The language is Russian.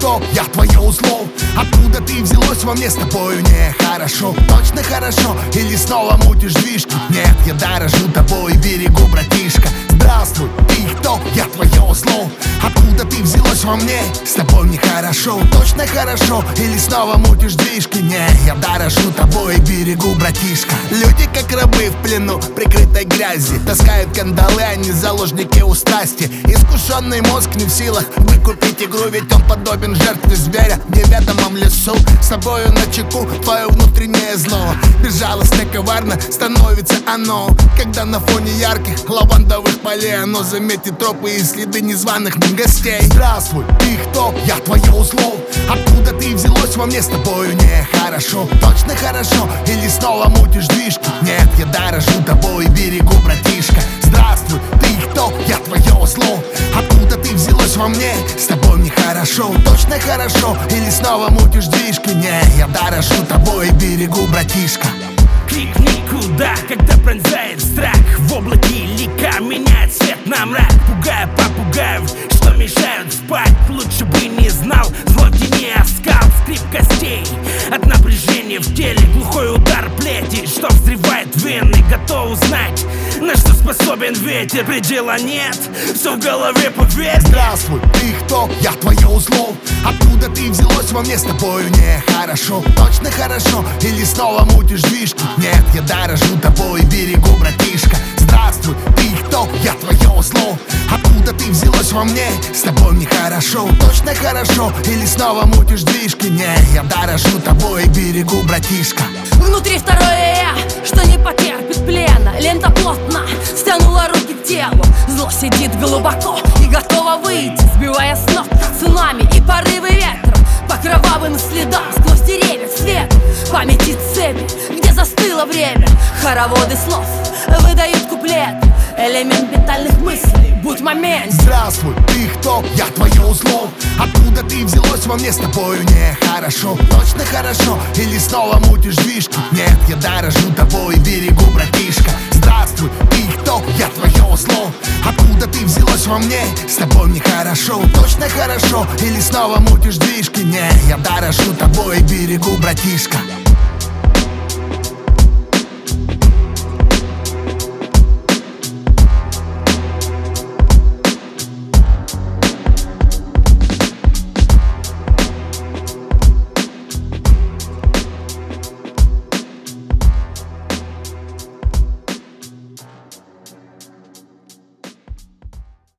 кто? Я твое узло. Откуда ты взялось во мне с тобою нехорошо? Точно хорошо? Или снова мутишь движки? Нет, я дорожу тобой, берегу, братишка. Здравствуй, ты кто? Я твое зло. Откуда ты взялось во мне? С тобой нехорошо. Точно хорошо? Или снова мутишь движки? Не, я дорожу тобой, берегу, братишка. Люди как рабы в плену, прикрытой грязи. Таскают кандалы, они заложники у страсти. Искушенный мозг не в силах выкупить игру, ведь он подобен жертве зверя в неведомом лесу. С тобою на чеку твое внутреннее зло. Безжалостно, коварно становится оно, когда на фоне ярких лавандовых полей оно заметит тропы и следы незваных гостей. Здравствуй, ты кто? Я твое узло. Откуда ты взялось во мне с тобою нехорошо? Точно хорошо? Или снова мутишь движки? Нет, я дорожу тобой, берегу, братишка. Здравствуй, ты кто? Я твое зло. Откуда ты взялось во мне? С тобой нехорошо. Точно хорошо? Или снова мутишь движки? Не, я дорожу тобой, берегу, братишка. Крик никуда, когда пронзает страх. В облаке лика меняет свет на мрак, пугая попугаев, что мешают спать. Лучше бы не знал, зло в тени оскал, скрип костей от напряжения в теле, глухой удар плети, что взрывает вены. Готов узнать, на что способен ветер, предела нет, все в голове, поверь. Здравствуй, ты кто? Я твое узло. Откуда ты взялось во мне с тобою нехорошо? Точно хорошо? Или снова мутишь движки? Нет, я дорожу тобой, берегу, братишка. Здравствуй, ты кто? Я твое зло. Откуда ты взялось во мне? С тобой нехорошо. Точно хорошо? Или снова мутишь движки? Не, я дорожу тобой, берегу, братишка. Внутри второе я, что не потерпит плена. Лента плотно стянула руки к телу. Зло сидит глубоко и готово выйти, сбивая с ног цунами и порывы ветра. По кровавым следам сквозь деревья свет памяти цепи, где застыло время. Хороводы слов выдают куплет, элемент метальных мыслей, будь момент. Здравствуй, ты кто? Я твое узло. Откуда ты взялось во мне с тобою нехорошо? Точно хорошо? Или снова мутишь движки? Нет, я дорожу тобой, берегу, братишка. Здравствуй, ты кто? Я твое зло. Откуда ты взялось во мне? С тобой нехорошо. Точно хорошо? Или снова мутишь движки? Не, я дорожу тобой, берегу, братишка.